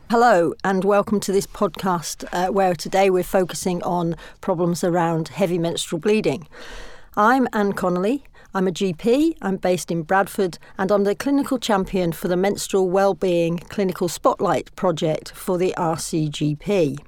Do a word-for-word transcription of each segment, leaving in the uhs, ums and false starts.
Hello and welcome to this podcast uh, where today we're focusing on problems around heavy menstrual bleeding. I'm Anne Connolly. I'm a G P, I'm based in Bradford, and I'm the clinical champion for the Menstrual Wellbeing Clinical Spotlight project for the R C G P.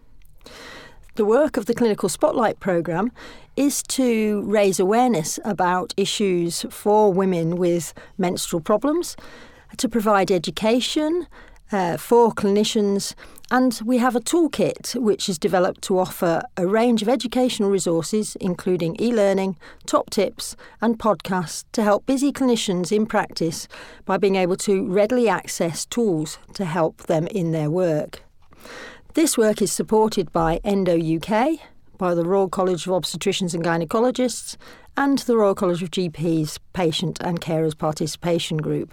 The work of the Clinical Spotlight programme is to raise awareness about issues for women with menstrual problems, to provide education uh, for clinicians, and we have a toolkit which is developed to offer a range of educational resources, including e-learning, top tips and podcasts to help busy clinicians in practice by being able to readily access tools to help them in their work. This work is supported by Endo U K, by the Royal College of Obstetricians and Gynaecologists, and the Royal College of G Ps Patient and Carers Participation Group.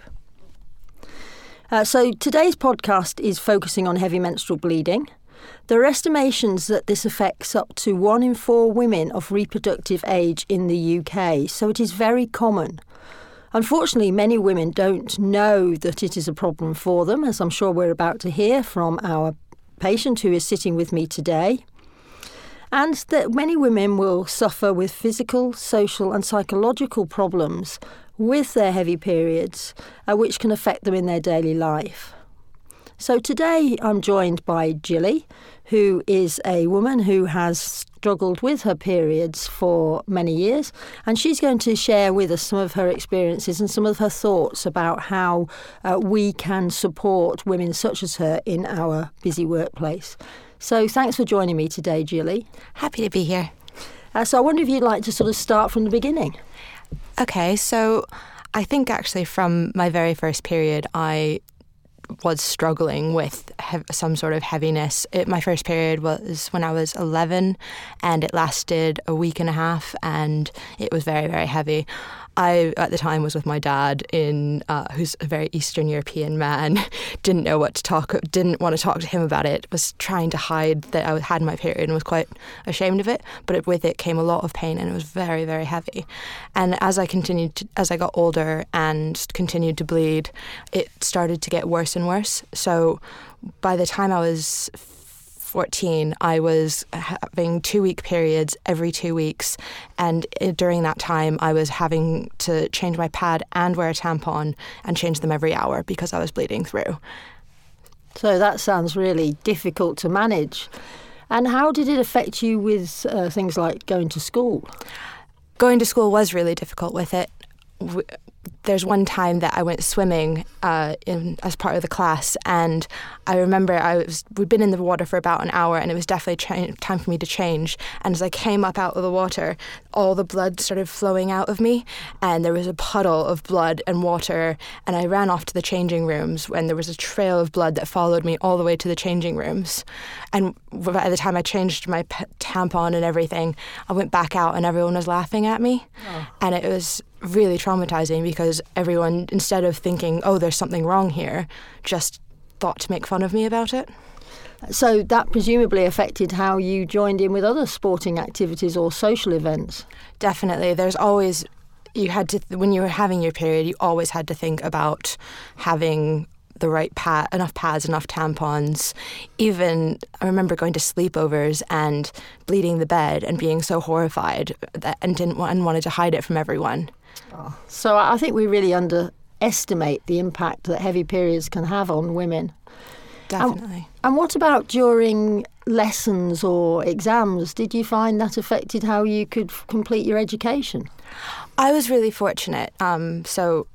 Uh, so today's podcast is focusing on heavy menstrual bleeding. There are estimations that this affects up to one in four women of reproductive age in the U K, so it is very common. Unfortunately, many women don't know that it is a problem for them, as I'm sure we're about to hear from our patient who is sitting with me today. And that many women will suffer with physical, social and psychological problems with their heavy periods, uh, which can affect them in their daily life. So today I'm joined by Jilly, who is a woman who has struggled with her periods for many years, and she's going to share with us some of her experiences and some of her thoughts about how uh, we can support women such as her in our busy workplace. So thanks for joining me today, Jilly. Happy to be here. Uh, so I wonder if you'd like to sort of start from the beginning. Okay, so I think actually from my very first period, I was struggling with he- some sort of heaviness. It, my first period was when I was eleven, and it lasted a week and a half, and it was very, very heavy. I, at the time, was with my dad, in uh, who's a very Eastern European man, didn't know what to talk, didn't want to talk to him about it, was trying to hide that I had my period and was quite ashamed of it, but it, with it came a lot of pain and it was very, very heavy. And as I continued, to, as I got older and continued to bleed, it started to get worse and worse. So by the time I was fourteen, I was having two-week periods every two weeks, and during that time I was having to change my pad and wear a tampon and change them every hour because I was bleeding through. So that sounds really difficult to manage. And how did it affect you with uh, things like going to school? Going to school was really difficult with it. There's one time that I went swimming uh, in, as part of the class, and I remember I was we'd been in the water for about an hour, and it was definitely cha- time for me to change. And as I came up out of the water, all the blood started flowing out of me, and there was a puddle of blood and water, and I ran off to the changing rooms when there was a trail of blood that followed me all the way to the changing rooms. And by the time I changed my p- tampon and everything, I went back out, and everyone was laughing at me, oh. and it was really traumatizing because everyone, instead of thinking, oh, there's something wrong here, just thought to make fun of me about it. So that presumably affected how you joined in with other sporting activities or social events? Definitely. There's always, you had to, when you were having your period, you always had to think about having the right pad, enough pads, enough tampons. Even, I remember going to sleepovers and bleeding the bed and being so horrified that, and didn't want, and wanted to hide it from everyone. Oh. So I think we really underestimate the impact that heavy periods can have on women. Definitely. And, and what about during lessons or exams? Did you find that affected how you could f- complete your education? I was really fortunate. Um, so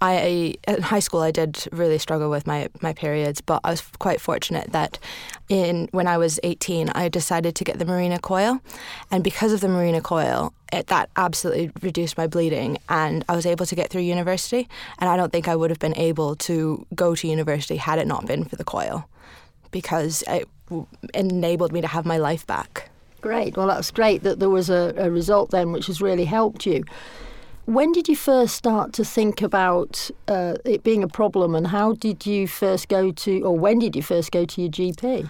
I, in high school, I did really struggle with my, my periods, but I was quite fortunate that in when I was eighteen, I decided to get the Mirena coil. And because of the Mirena coil, it, that absolutely reduced my bleeding, and I was able to get through university. And I don't think I would have been able to go to university had it not been for the coil, because it enabled me to have my life back. Great. Well, that's great that there was a, a result then which has really helped you. When did you first start to think about uh, it being a problem, and how did you first go to, or when did you first go to your G P?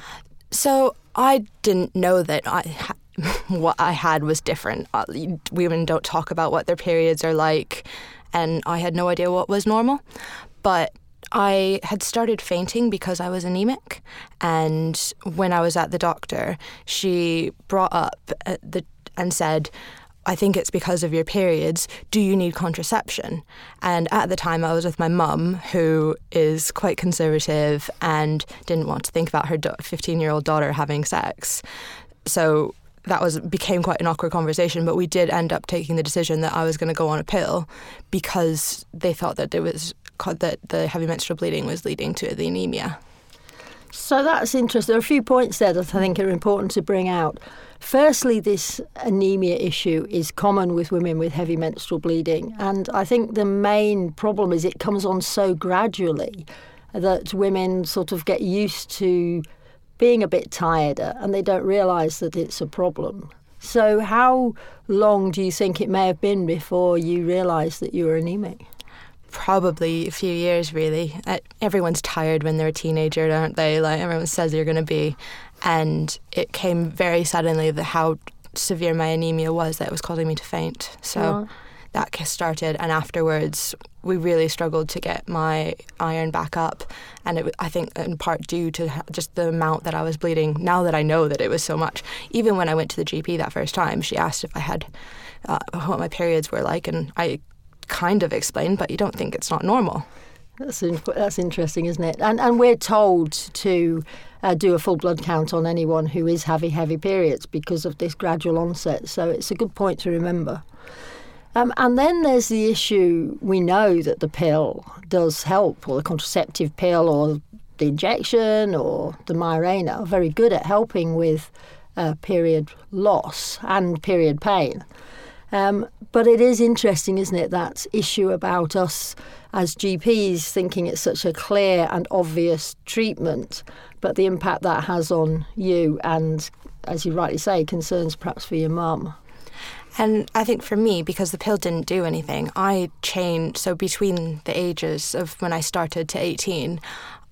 So I didn't know that I ha- what I had was different. Uh, women don't talk about what their periods are like, and I had no idea what was normal. But I had started fainting because I was anemic, and when I was at the doctor, she brought up the and said, I think it's because of your periods. Do you need contraception? And at the time I was with my mum, who is quite conservative and didn't want to think about her fifteen-year-old daughter having sex. So that was became quite an awkward conversation, but we did end up taking the decision that I was going to go on a pill because they thought that it was that the heavy menstrual bleeding was leading to the anemia. So that's interesting. There are a few points there that I think are important to bring out. Firstly, this anemia issue is common with women with heavy menstrual bleeding. And I think the main problem is it comes on so gradually that women sort of get used to being a bit tireder and they don't realise that it's a problem. So how long do you think it may have been before you realised that you were anemic? Probably a few years, really. Uh, everyone's tired when they're a teenager, aren't they? Like, everyone says they're going to be. And it came very suddenly that how severe my anemia was that it was causing me to faint. So Yeah. that started, and afterwards we really struggled to get my iron back up. And it, I think in part due to just the amount that I was bleeding. Now that I know that it was so much, even when I went to the G P that first time, she asked if I had uh, what my periods were like, and I kind of explained, but you don't think it's not normal. That's in, that's interesting, isn't it? And and we're told to uh, do a full blood count on anyone who is having heavy periods because of this gradual onset. So it's a good point to remember. Um, and then there's the issue, we know that the pill does help, or the contraceptive pill or the injection or the Mirena are very good at helping with uh, period loss and period pain. Um, but it is interesting, isn't it, that issue about us as G Ps thinking it's such a clear and obvious treatment, but the impact that has on you and, as you rightly say, concerns perhaps for your mum. And I think for me, because the pill didn't do anything, I changed. So between the ages of when I started to eighteen,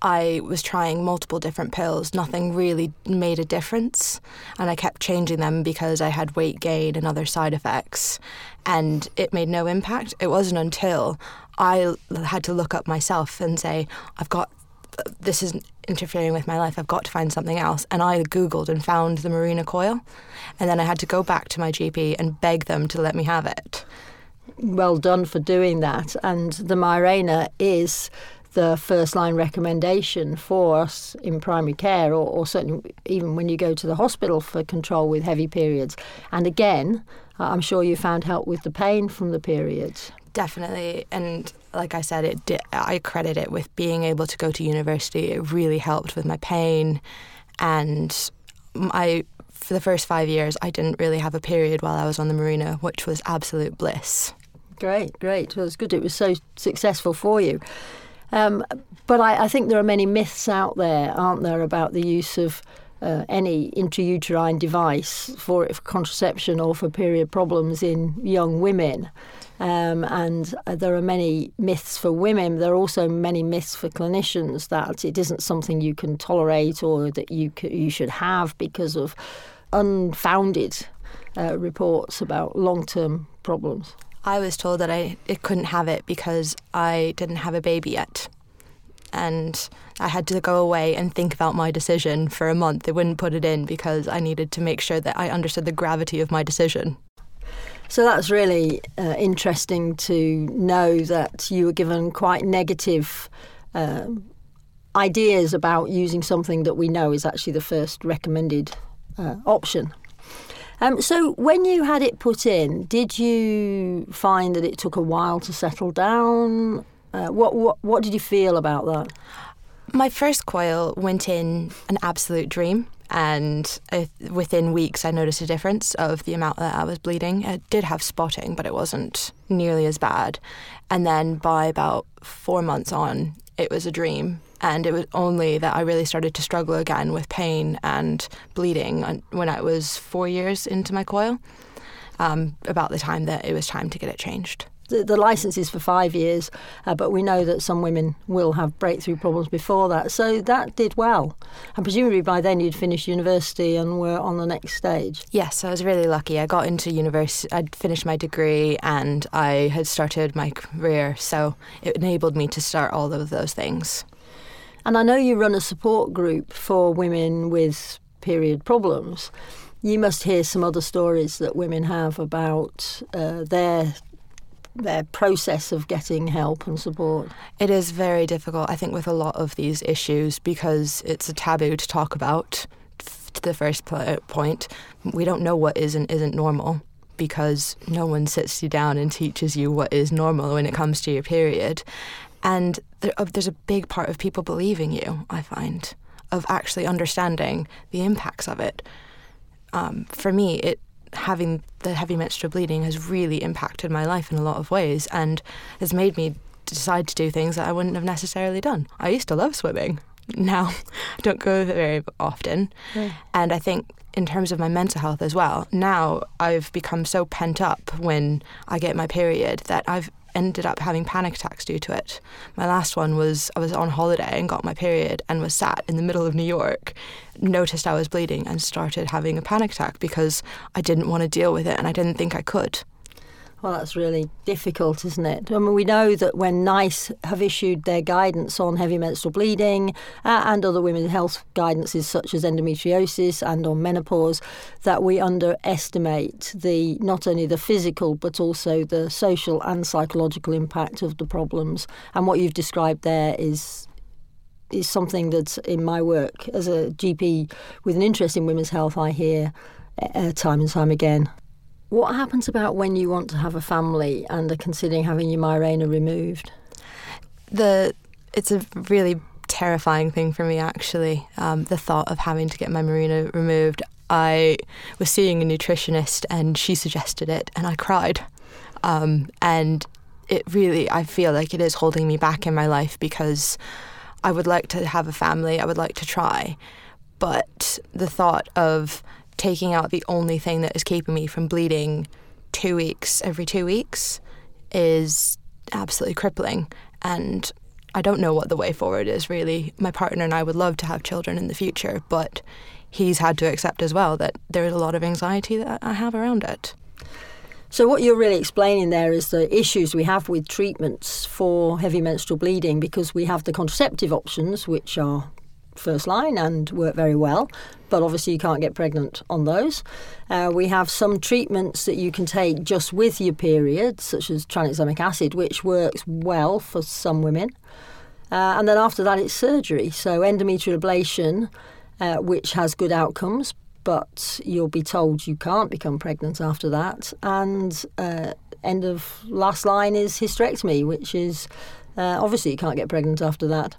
I was trying multiple different pills. Nothing really made a difference. And I kept changing them because I had weight gain and other side effects. And it made no impact. It wasn't until I had to look up myself and say, I've got, this is interfering with my life. I've got to find something else. And I Googled and found the Mirena coil. And then I had to go back to my G P and beg them to let me have it. Well done for doing that. And the Mirena is the first-line recommendation for us in primary care, or, or certainly even when you go to the hospital for control with heavy periods. And again, I'm sure you found help with the pain from the periods. Definitely. And like I said, it did, I credit it with being able to go to university. It really helped with my pain. And I, for the first five years, I didn't really have a period while I was on the Mirena, which was absolute bliss. Great, great. Well, it's good it was so successful for you. Um, but I, I think there are many myths out there, aren't there, about the use of uh, any intrauterine device for, for contraception or for period problems in young women. Um, and uh, there are many myths for women. There are also many myths for clinicians that it isn't something you can tolerate or that you c- you should have because of unfounded uh, reports about long-term problems. I was told that I it couldn't have it because I didn't have a baby yet. And I had to go away and think about my decision for a month. They wouldn't put it in because I needed to make sure that I understood the gravity of my decision. So that's really uh, interesting to know that you were given quite negative uh, ideas about using something that we know is actually the first recommended uh, option. Um, so when you had it put in, did you find that it took a while to settle down? Uh, what, what what did you feel about that? My first coil went in an absolute dream, and uh, within weeks I noticed a difference of the amount that I was bleeding. It did have spotting, but it wasn't nearly as bad. And then by about four months on, it was a dream. And it was only that I really started to struggle again with pain and bleeding when I was four years into my coil, um, about the time that it was time to get it changed. the, the licence is for five years, uh, but we know that some women will have breakthrough problems before that. So that did well. And presumably by then you'd finished university and were on the next stage. Yes, I was really lucky. I got into university, I'd finished my degree and I had started my career, so it enabled me to start all of those things. And I know you run a support group for women with period problems. You must hear some other stories that women have about uh, their their process of getting help and support. It is very difficult, I think, with a lot of these issues because it's a taboo to talk about. To the first point, we don't know what is and isn't normal because no one sits you down and teaches you what is normal when it comes to your period. And there, uh, there's a big part of people believing you, I find, of actually understanding the impacts of it. Um, for me, it having the heavy menstrual bleeding has really impacted my life in a lot of ways and has made me decide to do things that I wouldn't have necessarily done. I used to love swimming. Now I don't go very often. Yeah. And I think in terms of my mental health as well, now I've become so pent up when I get my period that I've ended up having panic attacks due to it. My last one was I was on holiday and got my period and was sat in the middle of New York, noticed I was bleeding and started having a panic attack because I didn't want to deal with it and I didn't think I could. Well, that's really difficult, isn't it? I mean, we know that when NICE have issued their guidance on heavy menstrual bleeding uh, and other women's health guidances such as endometriosis and on menopause, that we underestimate the not only the physical but also the social and psychological impact of the problems. And what you've described there is is something that's in my work as a G P with an interest in women's health I hear uh, time and time again. What happens about when you want to have a family and are considering having your Mirena removed? The it's a really terrifying thing for me, actually, um, the thought of having to get my Mirena removed. I was seeing a nutritionist and she suggested it and I cried. Um, and it really, I feel like it is holding me back in my life because I would like to have a family, I would like to try. But the thought of taking out the only thing that is keeping me from bleeding two weeks every two weeks is absolutely crippling. And I don't know what the way forward is, really. My partner and I would love to have children in the future, but he's had to accept as well that there is a lot of anxiety that I have around it. So what you're really explaining there is the issues we have with treatments for heavy menstrual bleeding, because we have the contraceptive options, which are first line and work very well, but obviously you can't get pregnant on those. Uh, we have some treatments that you can take just with your period, such as tranexamic acid, which works well for some women. Uh, and then after that, it's surgery. So endometrial ablation, uh, which has good outcomes, but you'll be told you can't become pregnant after that. And uh, end of last line is hysterectomy, which is uh, obviously you can't get pregnant after that.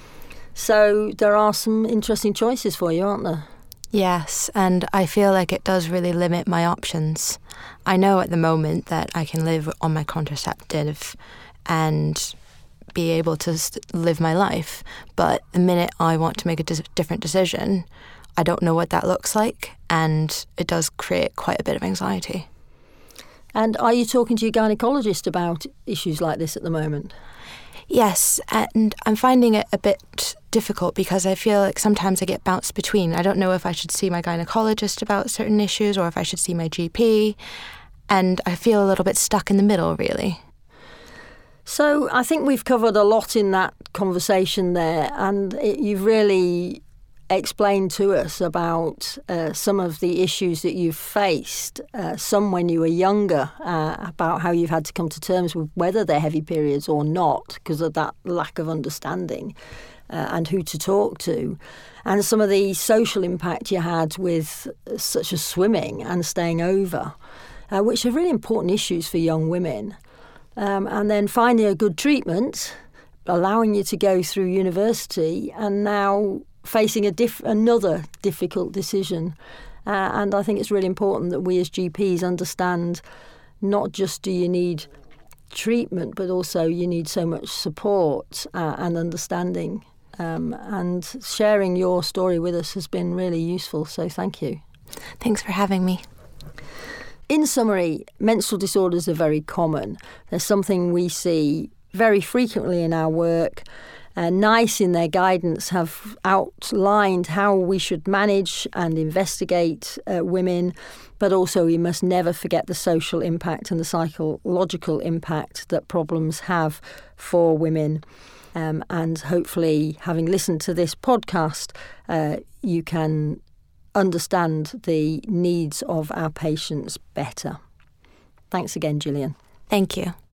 So there are some interesting choices for you, aren't there? Yes, and I feel like it does really limit my options. I know at the moment that I can live on my contraceptive and be able to live my life, but the minute I want to make a dis- different decision, I don't know what that looks like, and it does create quite a bit of anxiety. And are you talking to your gynaecologist about issues like this at the moment? Yes, and I'm finding it a bit difficult because I feel like sometimes I get bounced between. I don't know if I should see my gynecologist about certain issues or if I should see my G P, and I feel a little bit stuck in the middle, really. So I think we've covered a lot in that conversation there, and it, you've really explained to us about uh, some of the issues that you've faced, uh, some when you were younger, uh, about how you've had to come to terms with whether they're heavy periods or not because of that lack of understanding, uh, and who to talk to, and some of the social impact you had with uh, such as swimming and staying over, uh, which are really important issues for young women, um, and then finding a good treatment, allowing you to go through university, and now facing a diff- another difficult decision. Uh, and I think it's really important that we as G Ps understand not just do you need treatment, but also you need so much support uh, and understanding. Um, and sharing your story with us has been really useful, so thank you. Thanks for having me. in summary, menstrual disorders are very common. They're something we see very frequently in our work. Uh, NICE, in their guidance, have outlined how we should manage and investigate uh, women, but also we must never forget the social impact and the psychological impact that problems have for women. Um, and hopefully, having listened to this podcast, uh, you can understand the needs of our patients better. Thanks again, Gillian. Thank you.